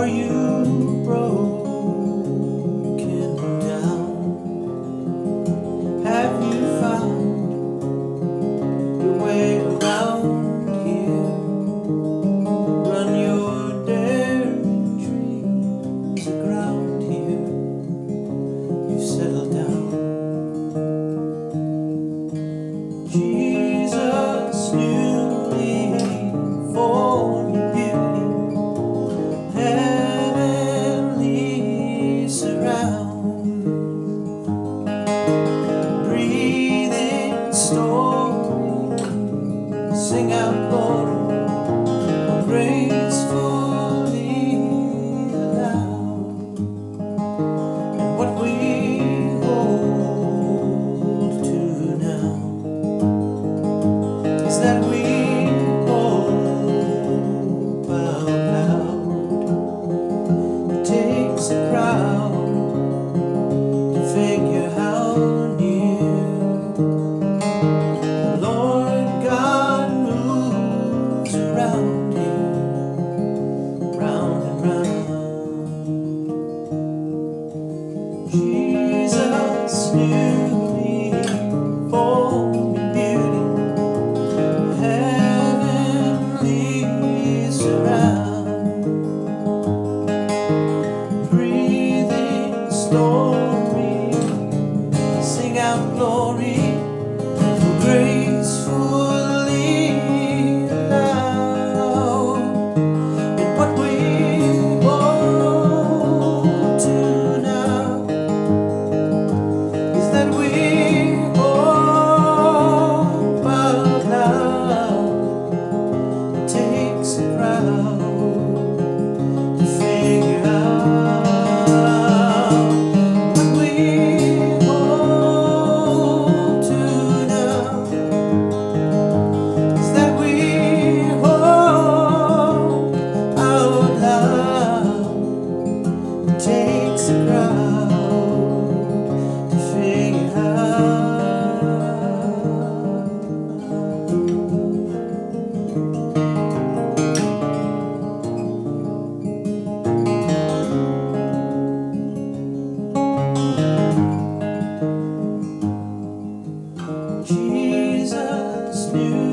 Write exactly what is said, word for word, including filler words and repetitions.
Are you broken down? Have you found your way around here? Run your daring dreams aground here. You've settled down. Jesus newly formed your beauty, heavenly surround, breathing story, sing out glory, gracefully aloud. And what we hold to now is that we hope out loud. It takes a crowd to figure how near the Lord God moves around here, round and round. Jesus newly formed in beauty, heavenly surround, breathing story, sing out glory, gracefully aloud. And what we hold to now is that we hope out loud. It takes a crowd to figure out what we hold to now is that we hope out loud. It takes a crowd to figure out. Jesus knew